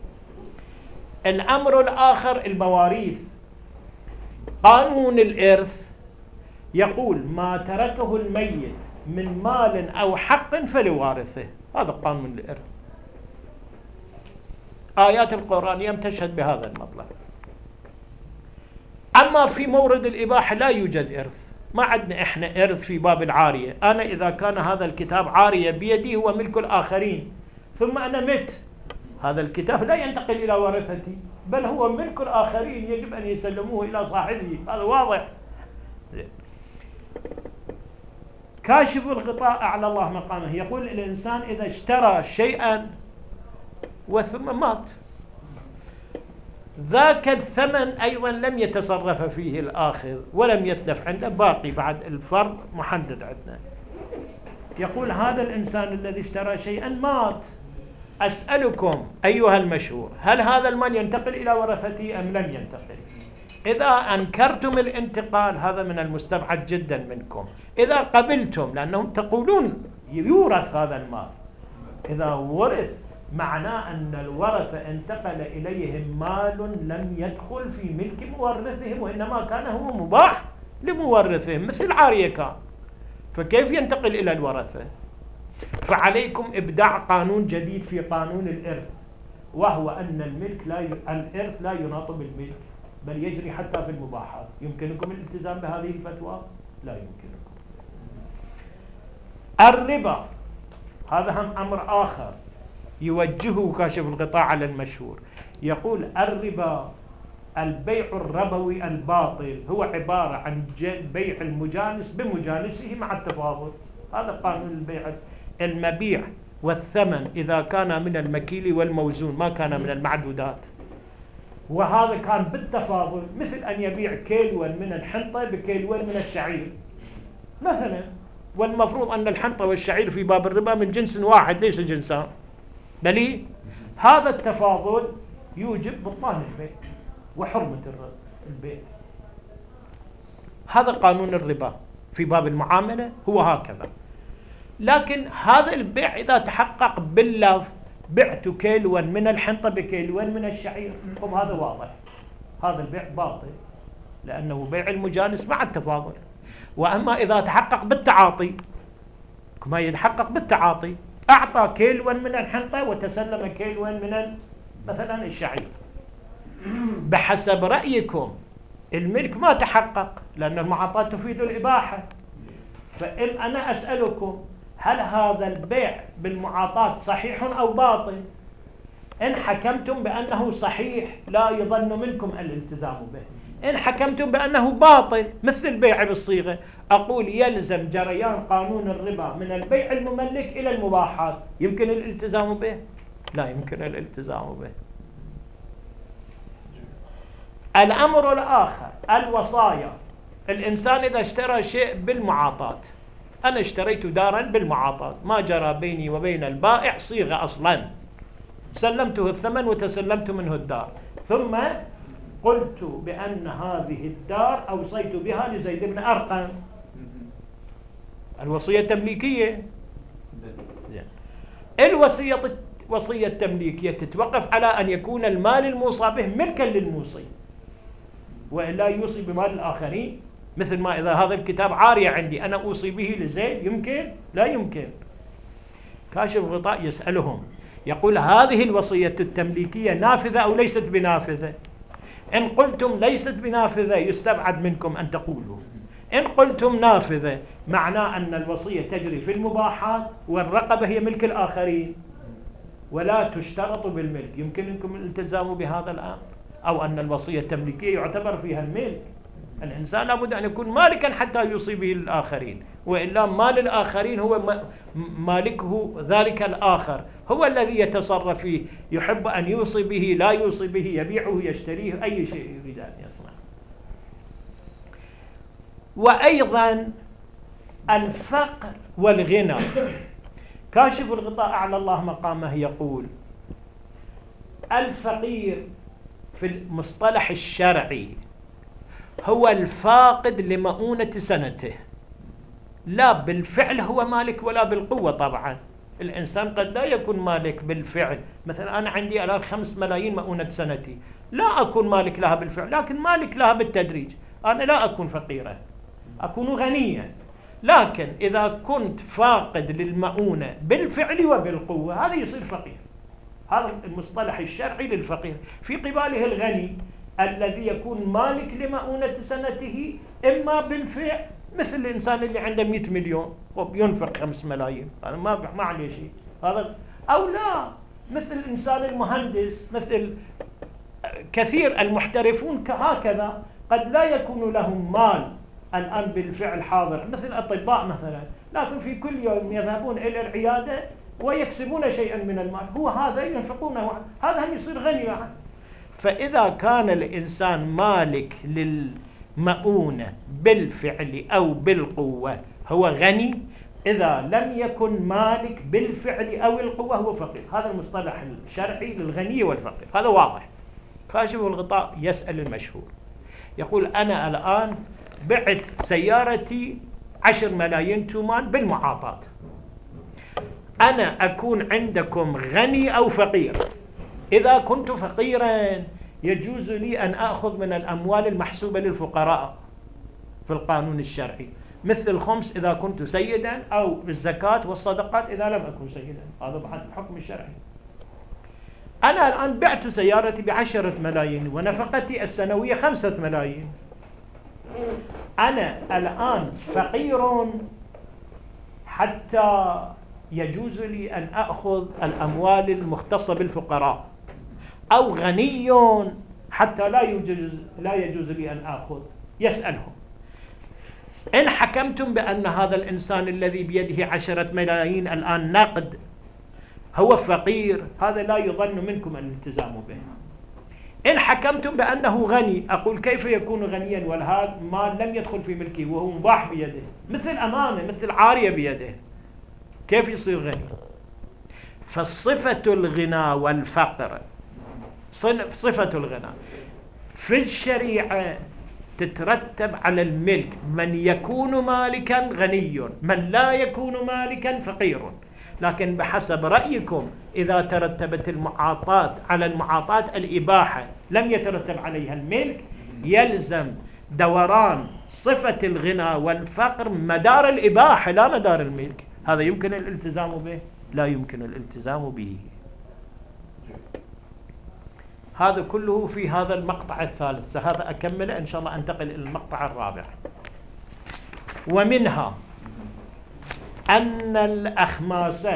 الأمر الآخر المواريث. قانون الإرث يقول ما تركه الميت من مال أو حق فلوارثه، هذا قانون الإرث. آيات القرآن تشهد بهذا المطلب. أما في مورد الإباحة لا يوجد إرث، ما عندنا إحنا إرث في باب العارية. أنا إذا كان هذا الكتاب عارية بيدي هو ملك الآخرين ثم أنا مت، هذا الكتاب لا ينتقل إلى ورثتي بل هو ملك الآخرين، يجب أن يسلموه إلى صاحبه، هذا واضح. كاشف الغطاء أعلى الله مقامه يقول الإنسان إذا اشترى شيئا وثم مات، ذاك الثمن أيضا لم يتصرف فيه الآخر ولم يتلف عنده، باقي بعد الفرض محدد عندنا. يقول هذا الإنسان الذي اشترى شيئا مات، أسألكم أيها المشهور هل هذا المال ينتقل إلى ورثته أم لم ينتقل؟ إذا أنكرتم الانتقال هذا من المستبعد جدا منكم. إذا قبلتم لأنهم تقولون يورث هذا المال، إذا ورث معناه أن الورثة انتقل إليهم مال لم يدخل في ملك مورثهم، وإنما كان هو مباح لمورثهم مثل عارية كان، فكيف ينتقل إلى الورثة؟ فعليكم إبداع قانون جديد في قانون الإرث، وهو أن الملك لا ي... الإرث لا يناط بالملك بل يجري حتى في المباحات. يمكنكم الالتزام بهذه الفتوى؟ لا يمكنكم. الربا هذا هم أمر آخر يوجهه كاشف الغطاء على المشهور، يقول الربا البيع الربوي الباطل هو عبارة عن بيع المجانس بمجانسه مع التفاضل. هذا قانون البيع، المبيع والثمن إذا كان من المكيل والموزون ما كان من المعدودات، وهذا كان بالتفاضل، مثل أن يبيع كيلوا من الحنطة بكيلوا من الشعير مثلا، والمفروض أن الحنطة والشعير في باب الربا من جنس واحد ليس جنسان، بل هذا التفاضل يوجب بطلان البيع وحرمة البيع. هذا قانون الربا في باب المعاملة هو هكذا. لكن هذا البيع إذا تحقق باللفظ بعت كيلوا من الحنطة بكيلوا من الشعير، طب هذا واضح، هذا البيع باطل لأنه بيع المجانس مع التفاضل. وأما إذا تحقق بالتعاطي كما يتحقق بالتعاطي، أعطى كيلوا من الحنطة وتسلم كيلوا من مثلا الشعير، بحسب رأيكم الملك ما تحقق لأن المعاطاة تفيد الإباحة. فإن أنا أسألكم هل هذا البيع بالمعاطاة صحيح أو باطل؟ إن حكمتم بأنه صحيح لا يظن منكم الالتزام به. إن حكمتم بأنه باطل مثل البيع بالصيغة، أقول يلزم جريان قانون الربا من البيع المملك إلى المباحات. يمكن الالتزام به؟ لا يمكن الالتزام به. الأمر الآخر الوصايا. الإنسان إذا اشترى شيء بالمعاطاة، أنا اشتريت دارا بالمعاطاة، ما جرى بيني وبين البائع صيغة أصلا، سلمته الثمن وتسلمت منه الدار، ثم قلت بأن هذه الدار أوصيت بها لزيد بن أرقم، الوصية التمليكية. الوصية وصية التمليكية تتوقف على أن يكون المال الموصى به ملكا للموصي، وإلا يوصي بمال الآخرين. مثل ما إذا هذا الكتاب عارية عندي أنا أوصي به لزيد، يمكن؟ لا يمكن. كاشف الغطاء يسألهم يقول هذه الوصية التمليكية نافذة أو ليست بنافذة؟ إن قلتم ليست بنافذة يستبعد منكم أن تقولوا، إن قلتم نافذة معناه أن الوصية تجري في المباحات والرقبة هي ملك الآخرين ولا تشترط بالملك. يمكن لكم الالتزام بهذا الأمر؟ أو أن الوصية التمليكية يعتبر فيها الملك، الإنسان لابد أن يكون مالكا حتى يوصي به الآخرين، وإلا مال الآخرين هو مالكه ذلك الآخر، هو الذي يتصرف فيه، يحب أن يوصي به لا يوصي به، يبيعه يشتريه، أي شيء يريد أن يصنع. وأيضا الفقر والغنى. كاشف الغطاء أعلى الله مقامه يقول الفقير في المصطلح الشرعي هو الفاقد لمؤونة سنته، لا بالفعل هو مالك ولا بالقوة. طبعا الإنسان قد لا يكون مالك بالفعل، مثلا أنا عندي الآن خمس ملايين مؤونة سنتي، لا أكون مالك لها بالفعل لكن مالك لها بالتدريج. أنا لا أكون فقيرا، أكون غنيا. لكن إذا كنت فاقد للمؤونة بالفعل وبالقوة هذا يصير فقير. هذا المصطلح الشرعي للفقير. في قباله الغني الذي يكون مالك لمؤونة سنته إما بالفعل، مثل الإنسان اللي عنده مئة مليون وبينفق خمس ملايين، هذا ما ما عليه شيء هذا. أو لا، مثل الإنسان المهندس، مثل كثير المحترفون هكذا قد لا يكون لهم مال الآن بالفعل حاضر، مثل الأطباء مثلا، لكن في كل يوم يذهبون إلى العيادة ويكسبون شيئا من المال، هو هذا ينفقونه، هذا هم يصير غني يعني. فإذا كان الإنسان مالك للمؤونة بالفعل أو بالقوة هو غني، إذا لم يكن مالك بالفعل أو القوة هو فقير. هذا المصطلح الشرعي للغني والفقير، هذا واضح. كاشف الغطاء يسأل المشهور يقول أنا الآن بعت سيارتي عشر ملايين تومان بالمعاطاة، أنا أكون عندكم غني أو فقير؟ إذا كنت فقيرا يجوز لي أن أخذ من الأموال المحسوبة للفقراء في القانون الشرعي، مثل الخمس إذا كنت سيدا، أو بالزكاة والصدقات إذا لم أكن سيدا، هذا بحد الحكم الشرعي. أنا الآن بعت سيارتي بعشرة ملايين ونفقتي السنوية خمسة ملايين، أنا الآن فقير حتى يجوز لي أن أخذ الأموال المختصة بالفقراء، أو غني حتى لا يجوز لا يجوز لي أن أخذ؟ يسألهم إن حكمتم بأن هذا الإنسان الذي بيده عشرة ملايين الآن نقد هو فقير، هذا لا يظن منكم الالتزام به. إن حكمتم بأنه غني، أقول كيف يكون غنيا وهذا مال لم يدخل في ملكه وهو مباح بيده، مثل أمانة مثل عارية بيده، كيف يصير غني؟ فالصفة الغنى والفقر صفة الغنى. في الشريعة تترتب على الملك من يكون مالكا غني، من لا يكون مالكا فقير. لكن بحسب رأيكم إذا ترتبت المعاطاة على المعاطاة الإباحة لم يترتب عليها الملك، يلزم دوران صفة الغنى والفقر مدار الإباحة لا مدار الملك. هذا يمكن الالتزام به؟ لا يمكن الالتزام به. هذا كله في هذا المقطع الثالث، هذا أكمله إن شاء الله أنتقل إلى المقطع الرابع. ومنها أن الأخماس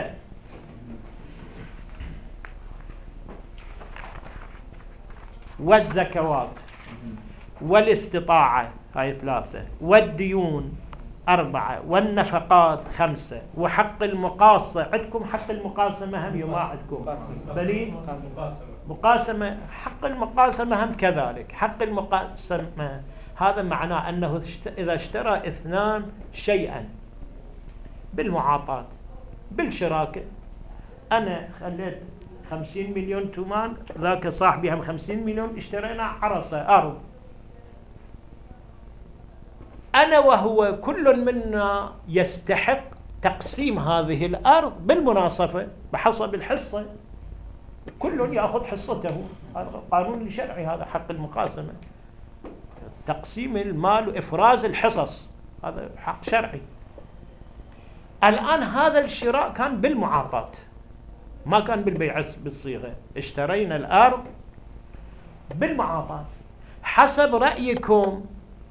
والزكوات والاستطاعة هاي ثلاثة، والديون أربعة، والنفقات خمسة، وحق المقاصة. عندكم حق المقاسمة هم يما عندكم دليل؟ مقاسمة، حق المقاسمة هم كذلك. حق المقاسمة هذا معناه أنه إذا اشترى اثنان شيئا بالمعاطاة بالشراكة، أنا خليت خمسين مليون تومان، ذاك صاحبي هم خمسين مليون، اشترينا عرصة أرض، أنا وهو كل منا يستحق تقسيم هذه الأرض بالمناصفة بحسب الحصة، كل يأخذ حصته. هذا قانون شرعي، هذا حق المقاسمة، تقسيم المال وإفراز الحصص، هذا حق شرعي. الآن هذا الشراء كان بالمعاطاة ما كان بالبيع بالصيغة، اشترينا الأرض بالمعاطاة. حسب رأيكم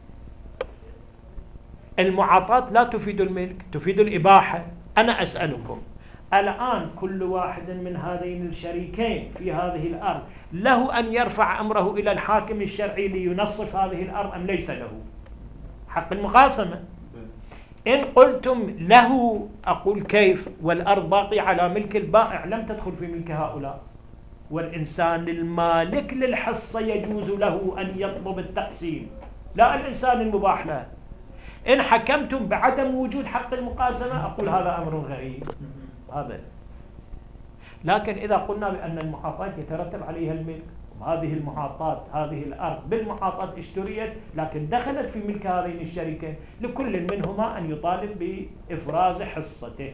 المعاطاة لا تفيد الملك، تفيد الإباحة. أنا أسألكم الآن كل واحد من هذين الشريكين في هذه الأرض له أن يرفع أمره إلى الحاكم الشرعي لينصف هذه الأرض أم ليس له؟ حق المقاسمة. إن قلتم له أقول كيف والأرض باقية على ملك البائع لم تدخل في ملك هؤلاء، والإنسان المالك للحصة يجوز له أن يطلب التقسيم، لا الإنسان المباح له. إن حكمتم بعدم وجود حق المقاسمة أقول هذا أمر غريب هذا. لكن إذا قلنا بأن المعاطاة يترتب عليها الملك، وهذه المعاطاة هذه الأرض بالمعاطاة اشتريت لكن دخلت في ملك هذين الشركة، لكل منهما أن يطالب بإفراز حصته.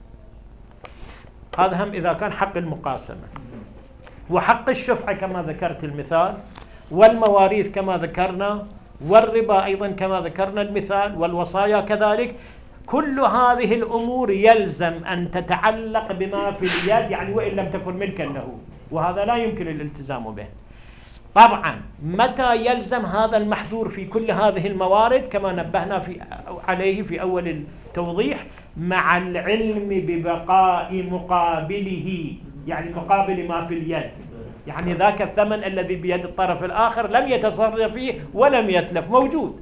هذا هم إذا كان حق المقاسمة. وحق الشفعة كما ذكرت المثال، والمواريث كما ذكرنا، والربا أيضا كما ذكرنا المثال، والوصايا كذلك. كل هذه الأمور يلزم أن تتعلق بما في اليد، يعني وإن لم تكن ملكا له، وهذا لا يمكن الالتزام به. طبعا متى يلزم هذا المحذور في كل هذه الموارد كما نبهنا في عليه في أول التوضيح؟ مع العلم ببقاء مقابله، يعني مقابل ما في اليد، يعني ذاك الثمن الذي بيد الطرف الآخر لم يتصرف فيه ولم يتلف، موجود،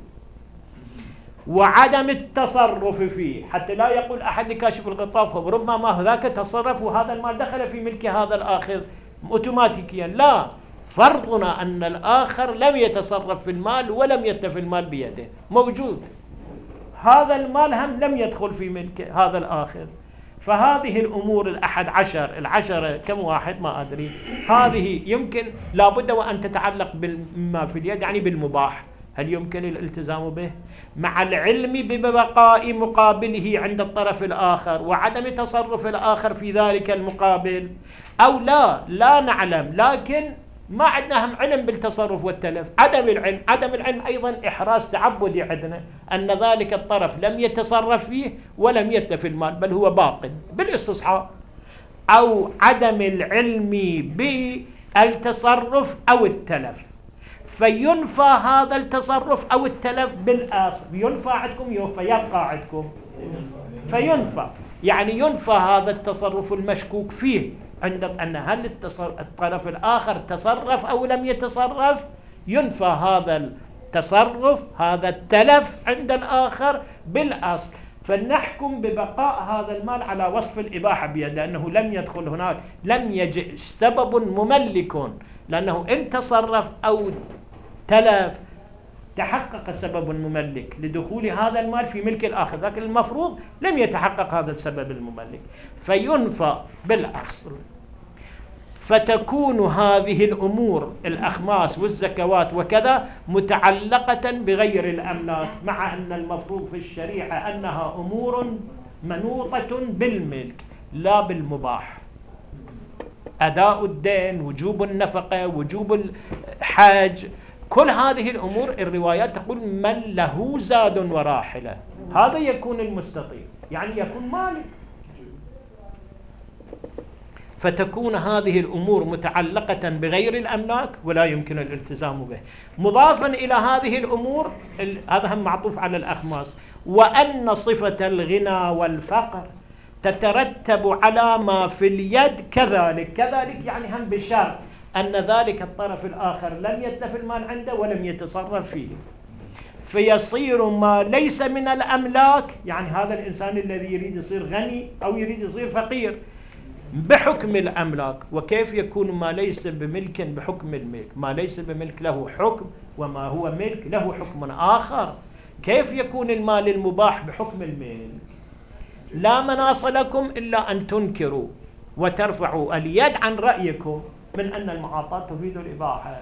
وعدم التصرف فيه، حتى لا يقول أحد لكاشف الغطاء ربما ما ذاك تصرف وهذا المال دخل في ملك هذا الآخر اوتوماتيكيا. لا، فرضنا أن الآخر لم يتصرف في المال ولم يتلف المال بيده، موجود، هذا المال هم لم يدخل في ملك هذا الآخر. فهذه الأمور الأحد عشر العشرة كم واحد ما أدري، هذه يمكن لابد وأن تتعلق بما في اليد، يعني بالمباح. هل يمكن الالتزام به مع العلم ببقاء مقابله عند الطرف الآخر وعدم تصرف الآخر في ذلك المقابل، أو لا لا نعلم لكن ما عندنا هم علم بالتصرف والتلف؟ عدم العلم عدم العلم أيضا إحراز تعبدي عندنا أن ذلك الطرف لم يتصرف فيه ولم يتلف المال بل هو باق بالاستصحاب، أو عدم العلم بالتصرف أو التلف، فينفى هذا التصرف أو التلف بالآصل. ينفى عندكم يوفى، يبقى عندكم فينفى، يعني ينفى هذا التصرف المشكوك فيه عند أن هل الطرف الآخر تصرف أو لم يتصرف، ينفى هذا التصرف هذا التلف عند الآخر بالأصل. فنحكم ببقاء هذا المال على وصف الإباحة بيده، لأنه لم يدخل هناك، لم يجئ سبب مملك، لأنه إن تصرف أو تلف تحقق سبب مملك لدخول هذا المال في ملك الآخر، لكن المفروض لم يتحقق هذا السبب المملك فينفى بالأصل. فتكون هذه الأمور الأخماس والزكوات وكذا متعلقة بغير الأملاك، مع أن المفروض في الشريعة أنها أمور منوطة بالملك لا بالمباح. أداء الدين، وجوب النفقة، وجوب الحج، كل هذه الأمور الروايات تقول من له زاد وراحلة هذا يكون المستطيع، يعني يكون مالك. فتكون هذه الأمور متعلقة بغير الأملاك ولا يمكن الالتزام به. مضافا إلى هذه الأمور، هذا هم معطوف على الأخماس، وأن صفة الغنى والفقر تترتب على ما في اليد كذلك. كذلك يعني هم بشرط أن ذلك الطرف الآخر لم يتف المال عنده ولم يتصرف فيه، فيصير ما ليس من الأملاك، يعني هذا الإنسان الذي يريد يصير غني أو يريد يصير فقير بحكم الأملاك. وكيف يكون ما ليس بملك بحكم الملك؟ ما ليس بملك له حكم، وما هو ملك له حكم آخر. كيف يكون المال المباح بحكم الملك؟ لا مناص لكم إلا أن تنكروا وترفعوا اليد عن رأيكم من أن المعاطاة تفيد الإباحة.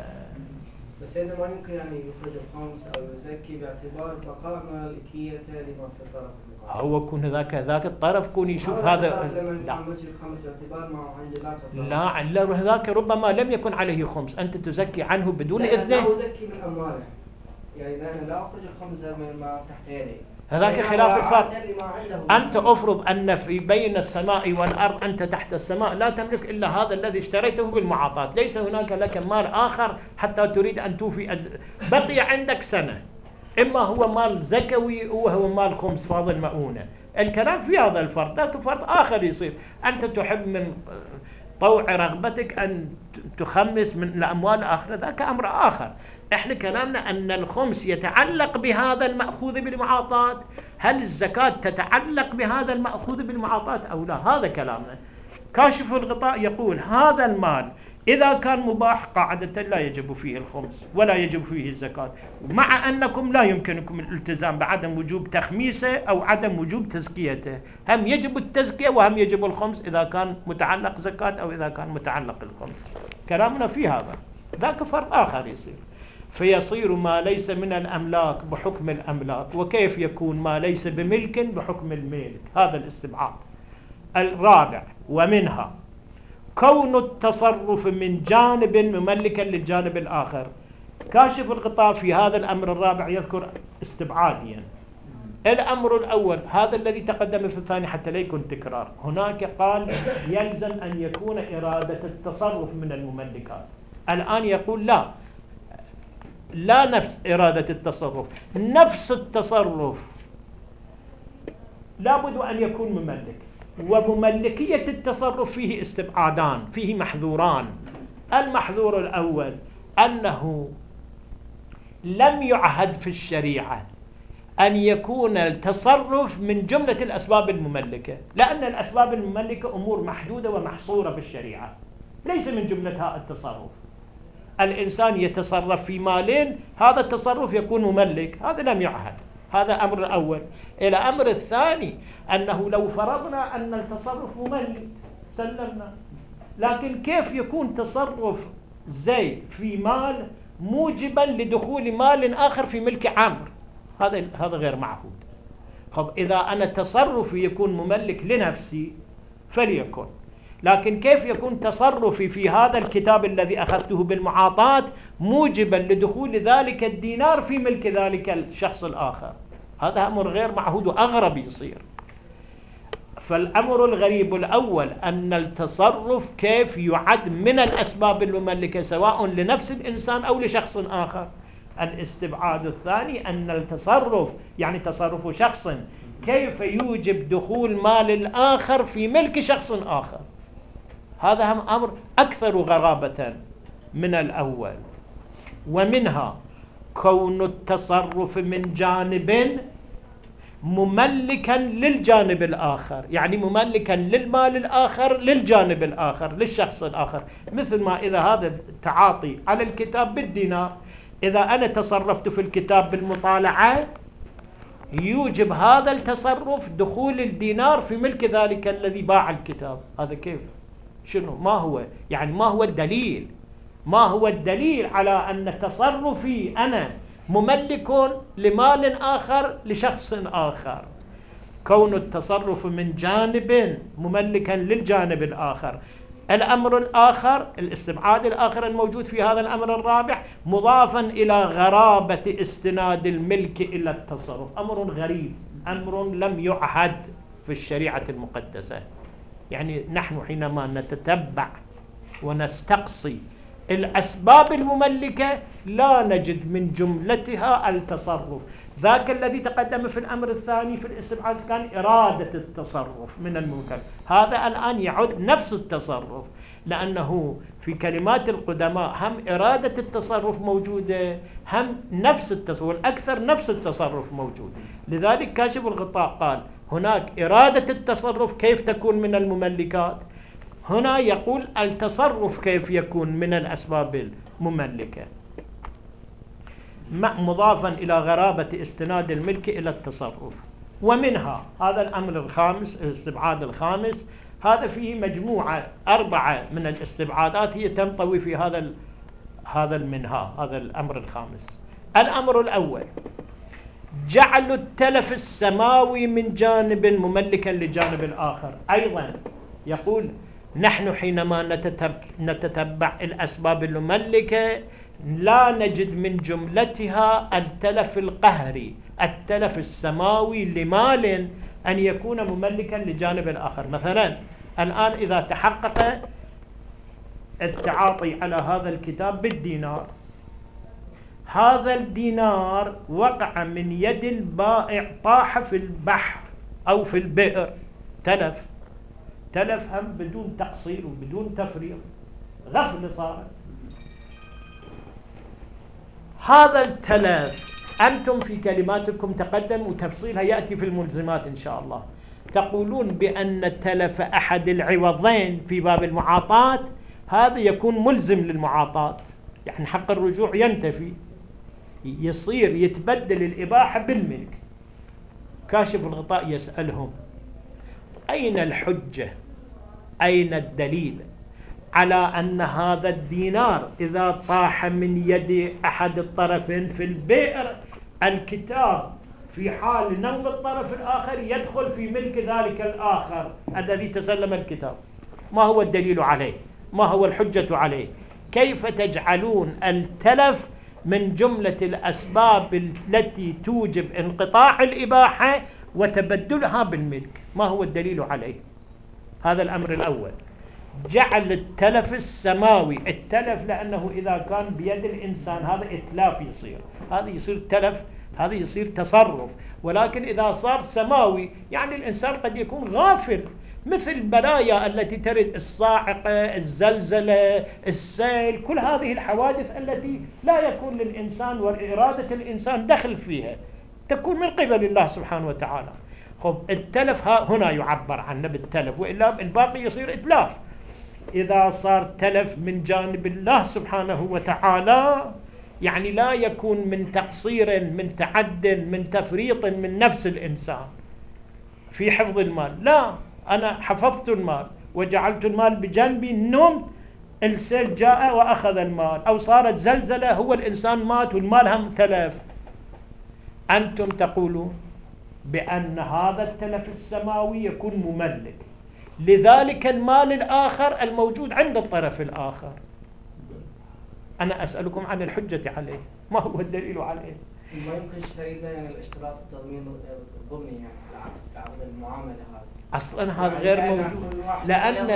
بس إذا ما يمكن يعني يخرج الخمس أو يزكي باعتبار بقاء مالكيته لما في الطرف الآخر. هو كون ذاك ذاك الطرف كون يشوف هذا لا الخمس باعتبار ما عنده لا لا ذاك ربما لم يكن عليه خمس، أنت تزكي عنه بدون إذنه. لا أزكي من أمواله، يعني أنا لا أخرج الخمسة من ما تحت يدي، هذاك خلاف الفرق. أنت أفرض أن في بين السماء والأرض أنت تحت السماء لا تملك إلا هذا الذي اشتريته بالمعاطاة، ليس هناك لك مال آخر حتى تريد أن توفي. بقي عندك سنة، إما هو مال زكوي وهو مال خمس فاضل مؤونة. الكلام في هذا الفرق. ذاك فرق آخر يصير أنت تحب من طوع رغبتك أن تخمس من الأموال الآخرة، ذاك أمر آخر. احنا كلامنا أن الخمس يتعلق بهذا المأخوذ بالمعاطاة، هل الزكاة تتعلق بهذا المأخوذ بالمعاطاة أو لا؟ هذا كلامنا. كاشف الغطاء يقول هذا المال إذا كان مباح قاعدة لا يجب فيه الخمس ولا يجب فيه الزكاة، مع أنكم لا يمكنكم الالتزام بعدم وجوب تخميسه أو عدم وجوب تزكيته. هم يجب التزكية وهم يجب الخمس إذا كان متعلق زكاة أو إذا كان متعلق الخمس. كلامنا في هذا. ذاك فرق آخر يصير. فيصير ما ليس من الأملاك بحكم الأملاك. وكيف يكون ما ليس بملك بحكم الملك؟ هذا الاستبعاد. الرابع، ومنها كون التصرف من جانب مملكا للجانب الآخر. كاشف الغطاء في هذا الأمر الرابع يذكر استبعاديا. الأمر الأول هذا الذي تقدم في الثاني حتى لا يكون تكرار. هناك قال يلزم أن يكون إرادة التصرف من المملكات، الآن يقول لا لا نفس إرادة التصرف، نفس التصرف لابد أن يكون مملك. ومملكية التصرف فيه استبعادان، فيه محذوران. المحذور الأول أنه لم يعهد في الشريعة أن يكون التصرف من جملة الأسباب المملكة، لأن الأسباب المملكة أمور محدودة ومحصورة في الشريعة، ليس من جملتها التصرف. الإنسان يتصرف في مالين، هذا التصرف يكون مملك، هذا لم يعهد. هذا أمر الأول. إلى أمر الثاني أنه لو فرضنا أن التصرف مملك سلمنا، لكن كيف يكون تصرف زيد في مال موجبا لدخول مال آخر في ملك عمرو؟ هذا هذا غير معهود. طب إذا أنا تصرفي يكون مملك لنفسي فليكن، لكن كيف يكون تصرفي في هذا الكتاب الذي أخذته بالمعاطاة موجبا لدخول ذلك الدينار في ملك ذلك الشخص الآخر؟ هذا أمر غير معهود وأغرب يصير. فالأمر الغريب الأول أن التصرف كيف يعد من الأسباب المملكة سواء لنفس الإنسان أو لشخص آخر. الاستبعاد الثاني أن التصرف يعني تصرف شخص كيف يوجب دخول مال الآخر في ملك شخص آخر. هذا هم أمر أكثر غرابة من الأول. ومنها كون التصرف من جانب مملكا للجانب الآخر، يعني مملكا للمال الآخر للجانب الآخر للشخص الآخر. مثل ما إذا هذا التعاطي على الكتاب بالدينار، إذا أنا تصرفت في الكتاب بالمطالعة يوجب هذا التصرف دخول الدينار في ملك ذلك الذي باع الكتاب. هذا كيف؟ شنو ما هو؟ يعني ما هو الدليل؟ ما هو الدليل على أن تصرفي أنا مملك لمال آخر لشخص آخر؟ كون التصرف من جانب مملكا للجانب الآخر. الأمر الآخر، الاستبعاد الآخر الموجود في هذا الأمر الرابع، مضافا إلى غرابة استناد الملك إلى التصرف. أمر غريب، أمر لم يعهد في الشريعة المقدسة. يعني نحن حينما نتتبع ونستقصي الأسباب المملكة لا نجد من جملتها التصرف. ذاك الذي تقدم في الأمر الثاني في الاستبعاد كان إرادة التصرف من الممكن، هذا الآن يعود نفس التصرف، لأنه في كلمات القدماء هم إرادة التصرف موجودة، هم نفس التصرف، والأكثر نفس التصرف موجود. لذلك كاشف الغطاء قال هناك إرادة التصرف كيف تكون من المملكات، هنا يقول التصرف كيف يكون من الأسباب المملكة، مضافا إلى غرابة استناد الملك إلى التصرف. ومنها هذا الأمر الخامس، الاستبعاد الخامس، هذا فيه مجموعة أربعة من الاستبعادات هي تنطوي في هذا هذا المنها، هذا الأمر الخامس. الأمر الأول جعل التلف السماوي من جانب مملكا لجانب الآخر. أيضا يقول نحن حينما نتتبع الأسباب المملكة لا نجد من جملتها التلف القهري، التلف السماوي لمال أن يكون مملكا لجانب الآخر. مثلا الآن إذا تحقق التعاطي على هذا الكتاب بالدينار، هذا الدينار وقع من يد البائع طاح في البحر أو في البئر، تلف، تلف هم بدون تقصير وبدون تفريط، غفلة صارت. هذا التلف أنتم في كلماتكم تقدم وتفصيلها يأتي في الملزمات إن شاء الله، تقولون بأن تلف أحد العوضين في باب المعاطاة هذا يكون ملزم للمعاطاة، يعني حق الرجوع ينتفي، يصير يتبدل الإباحة بالملك. كاشف الغطاء يسألهم أين الحجة، أين الدليل على أن هذا الدينار إذا طاح من يد أحد الطرفين في البئر الكتاب في حال نوم الطرف الآخر يدخل في ملك ذلك الآخر الذي تسلم الكتاب؟ ما هو الدليل عليه؟ ما هو الحجة عليه؟ كيف تجعلون التلف من جملة الأسباب التي توجب انقطاع الإباحة وتبدلها بالملك؟ ما هو الدليل عليه؟ هذا الأمر الأول. جعل التلف السماوي، التلف لأنه إذا كان بيد الإنسان هذا إتلاف يصير، هذا يصير تلف، هذا يصير تصرف. ولكن إذا صار سماوي يعني الإنسان قد يكون غافل، مثل البلايا التي ترد، الصاعقة، الزلزلة، السيل، كل هذه الحوادث التي لا يكون للإنسان وإرادة الإنسان دخل فيها، تكون من قبل الله سبحانه وتعالى. خب التلف هنا يعبر عنه بالتلف، وإلا الباقي يصير إتلاف. إذا صار تلف من جانب الله سبحانه وتعالى يعني لا يكون من تقصير، من تعد، من تفريط من نفس الإنسان في حفظ المال، لا، أنا حفظت المال وجعلت المال بجنبي، نمت السيل جاء وأخذ المال، أو صارت زلزلة هو الإنسان مات والمال هم تلف. أنتم تقولون بأن هذا التلف السماوي يكون مملك لذلك المال الآخر الموجود عند الطرف الآخر. أنا أسألكم عن الحجة عليه، ما هو الدليل عليه؟ ما يمكن يشتري يعني الاشتراط التضمين الضمني يعني في عقد المعاملة هذا أصلا هذا غير موجود، لأن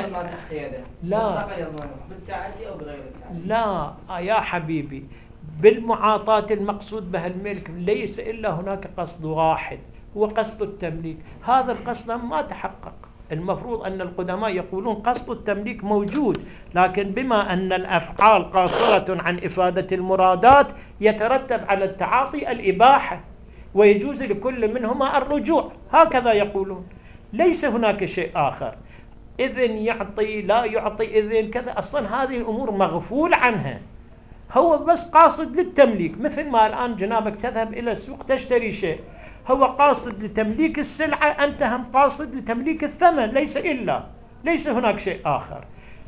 لا بالتعدي أو بغير التعدي. لا يا حبيبي، بالمعاطاة المقصود بها الملك ليس إلا هناك قصد واحد، هو قصد التمليك. هذا القصد ما تحقق. المفروض أن القدماء يقولون قصد التمليك موجود، لكن بما أن الأفعال قاصرة عن إفادة المرادات يترتب على التعاطي الإباحة، ويجوز لكل منهما الرجوع، هكذا يقولون، ليس هناك شيء آخر. إذن يعطي لا يعطي إذن كذا، أصلا هذه الأمور مغفول عنها، هو بس قاصد للتمليك. مثل ما الآن جنابك تذهب إلى السوق تشتري شيء، هو قاصد لتمليك السلعة، أنت هم قاصد لتمليك الثمن، ليس إلا، ليس هناك شيء آخر.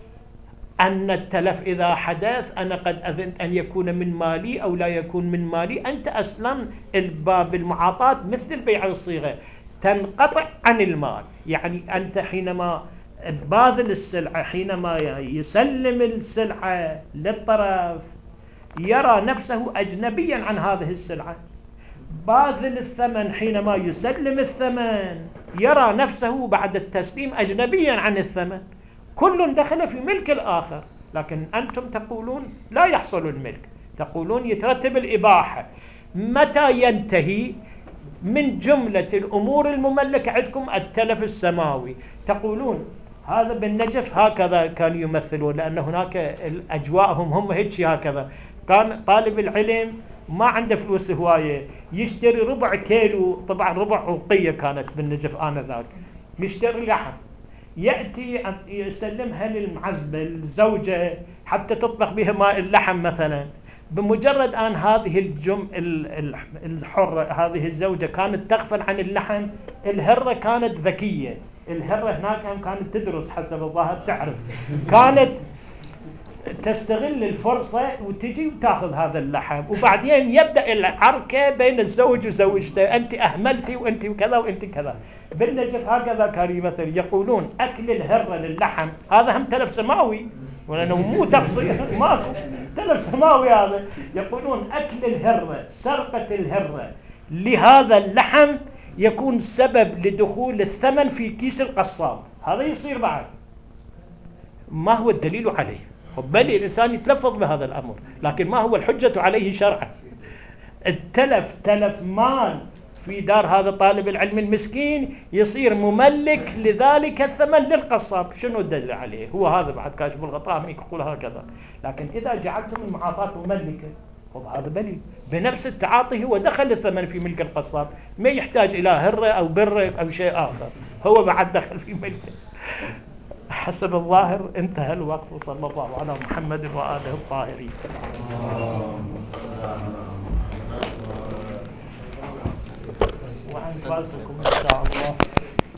أن التلف إذا حدث أنا قد أذنت أن يكون من مالي أو لا يكون من مالي. أنت أصلا الباب المعاطاة مثل بيع الصيغة تنقطع عن المال. يعني أنت حينما باذل السلعة، حينما يسلم السلعة للطرف يرى نفسه أجنبيا عن هذه السلعة. باذل الثمن حينما يسلم الثمن يرى نفسه بعد التسليم أجنبيا عن الثمن. كل دخل في ملك الآخر. لكن أنتم تقولون لا يحصل الملك، تقولون يترتب الإباحة. متى ينتهي؟ من جملة الأمور المملكة عندكم التلف السماوي. تقولون هذا بالنجف هكذا كانوا يمثلون، لأن هناك أجواءهم هم هيك هكذا. كان طالب العلم ما عنده فلوس هواية، يشتري ربع كيلو، طبعا ربع عوقية كانت بالنجف آنذاك، يشتري لحم، يأتي يسلمها للمعزبة الزوجة حتى تطبخ بها ماء اللحم مثلا. بمجرد أن هذه الجم الحرة هذه الزوجة كانت تغفل عن اللحم، الهرة كانت ذكية. الهرة هناك كانت تدرس حسب الظاهر تعرف، كانت تستغل الفرصة وتجي وتاخذ هذا اللحم. وبعدين يبدأ العركة بين الزوج وزوجته، أنت أهملتي وأنت كذا وأنت كذا. بالنجف هكذا كانوا يمثل. يقولون أكل الهرة للحم هذا هم تلف سماوي، ولأنه مو تقصير، ما تلف سماوي هذا. يقولون أكل الهرة، سرقة الهرة لهذا اللحم يكون سبب لدخول الثمن في كيس القصاب. هذا يصير بعد. ما هو الدليل عليه؟ بل الإنسان يتلفظ بهذا الأمر، لكن ما هو الحجة عليه شرعا؟ التلف تلف مال في دار هذا طالب العلم المسكين يصير مملك لذلك الثمن للقصاب. شنو الدليل عليه؟ هو هذا بعد كاشف الغطاء من يقول هكذا. لكن إذا جعلتم المعاطاة مملكة هذا دليل بنفس التعاطي هو دخل الثمن في ملك القصاب، ما يحتاج إلى هرة أو برة أو شيء آخر، هو بعد دخل في ملكه. حسب الظاهر انتهى الوقت، وصلى الله على محمد وآله الطاهرين. وعن فاسكم إن شاء الله.